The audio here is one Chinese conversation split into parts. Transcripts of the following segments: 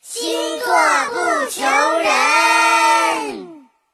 星座不求人。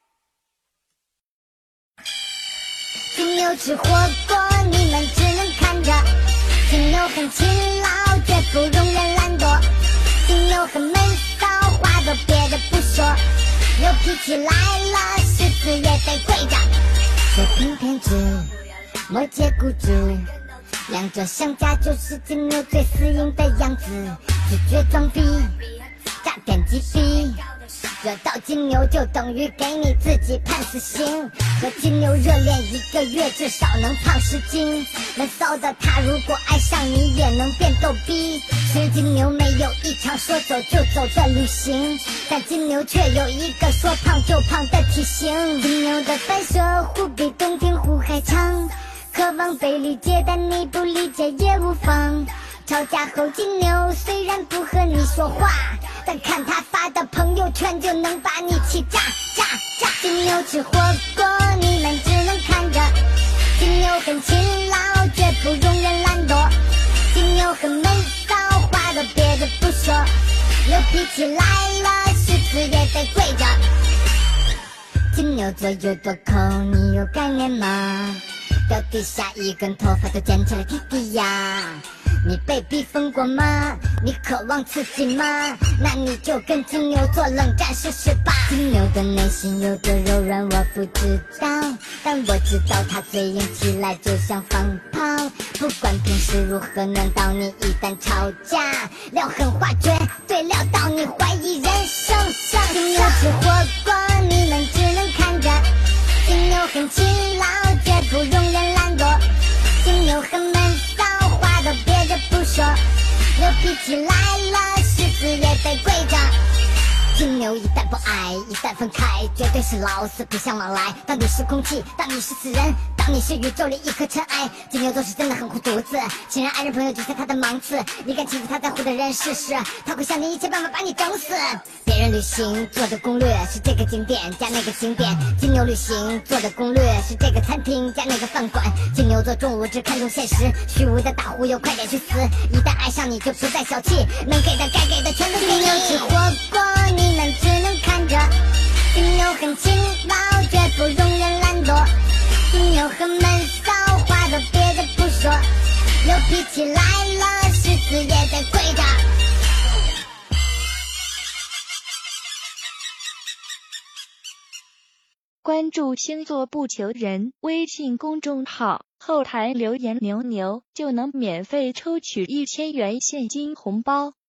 金牛吃火锅，你们只能看着。金牛很勤劳，绝不容忍懒惰。金牛很闷骚，话都憋着不说。有脾气来了，狮子也得跪着。水瓶偏执，摩羯固执，两者相加就是金牛最死硬的样子。拒绝装逼，诈骗击毙，惹到金牛就等于给你自己判死刑。和金牛热恋1个月至少能胖10斤，闷骚的他如果爱上你也能变逗逼。是金牛没有一场说走就走的旅行，但金牛却有一个说胖就胖的体型。金牛的反射弧比洞庭湖还长，渴望被理解但你不理解也无妨。吵架后金牛虽然不和你说话，但看他发的朋友圈就能把你气炸。金牛吃火锅，你们只能看着。金牛很勤劳，绝不容忍懒惰。金牛很闷骚，话都憋着不说。有脾气来了，狮子也得跪着。金牛座有多抠，你有概念吗？掉地下一根头发都捡起来滴滴呀。你被逼疯过吗？你渴望刺激吗？那你就跟金牛座冷战试试吧。金牛的内心有多柔软我不知道，但我知道他嘴硬起来就像放炮。不管平时如何，难道你一旦吵架撂狠话绝对撂到你怀疑人生上。金牛吃火锅，你们只能看着。金牛很勤劳，绝不容忍懒惰。金牛很闷骚，话都憋着不说。有脾气来了，狮子也得跪着。金牛一旦不爱，一旦分开，绝对是老死不相往来。当你是空气，当你是死人，当你是宇宙里一颗尘埃。金牛座是真的很护犊子，亲人爱人朋友就像他的盲刺，你敢欺负他在乎的人试试，他会想尽一切办法把你整死。别人旅行做的攻略是这个景点加那个景点，金牛旅行做的攻略是这个餐厅加那个饭馆。金牛座重物只看重现实，虚无的大忽悠快点去死，一旦爱上你就不再小气，能给的该给的全都给你。金牛吃火锅，你们只能看着。金牛很勤劳，绝不容忍懒惰。金牛很闷骚，话都憋着不说。有脾气来了，狮子也得跪着。 关注星座不求人微信公众号，后台留言牛牛就能免费抽取1000元现金红包。